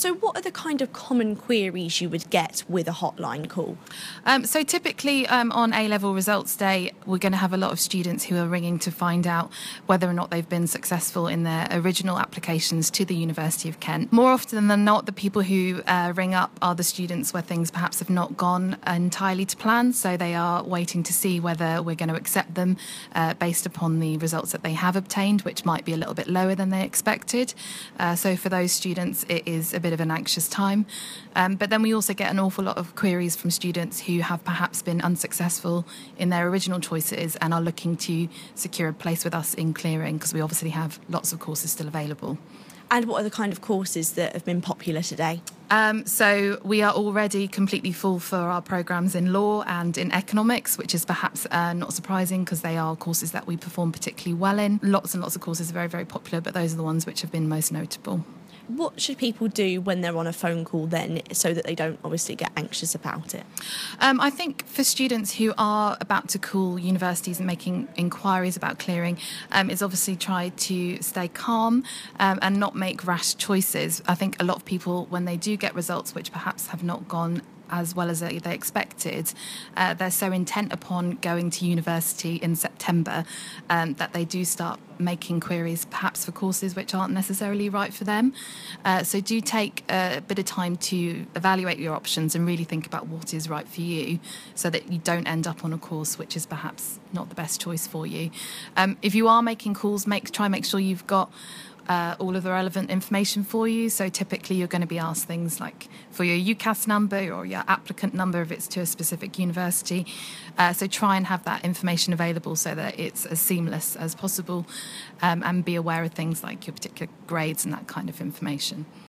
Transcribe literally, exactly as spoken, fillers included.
So what are the kind of common queries you would get with a hotline call? Um, so typically um, on A-level results day, we're going to have a lot of students who are ringing to find out whether or not they've been successful in their original applications to the University of Kent. More often than not, the people who uh, ring up are the students where things perhaps have not gone entirely to plan, so they are waiting to see whether we're going to accept them uh, based upon the results that they have obtained, which might be a little bit lower than they expected. Uh, so for those students, it is a bit of an anxious time. Um, but then we also get an awful lot of queries from students who have perhaps been unsuccessful in their original choices and are looking to secure a place with us in clearing, because we obviously have lots of courses still available. And what are the kind of courses that have been popular today? Um, so we are already completely full for our programmes in law and in economics, which is perhaps uh, not surprising because they are courses that we perform particularly well in. Lots and lots of courses are very, very popular, but those are the ones which have been most notable. What should people do when they're on a phone call then, so that they don't obviously get anxious about it? Um, I think for students who are about to call universities and making inquiries about clearing, um, is obviously try to stay calm um, and not make rash choices. I think a lot of people, when they do get results which perhaps have not gone as well as they expected, uh, they're so intent upon going to university in September um, that they do start making queries perhaps for courses which aren't necessarily right for them. Uh, so do take a bit of time to evaluate your options and really think about what is right for you, so that you don't end up on a course which is perhaps not the best choice for you. Um, if you are making calls, make try and make sure you've got Uh, all of the relevant information for you. So typically you're going to be asked things like for your UCAS number or your applicant number if it's to a specific university. Uh, so try and have that information available so that it's as seamless as possible, um, and be aware of things like your particular grades and that kind of information.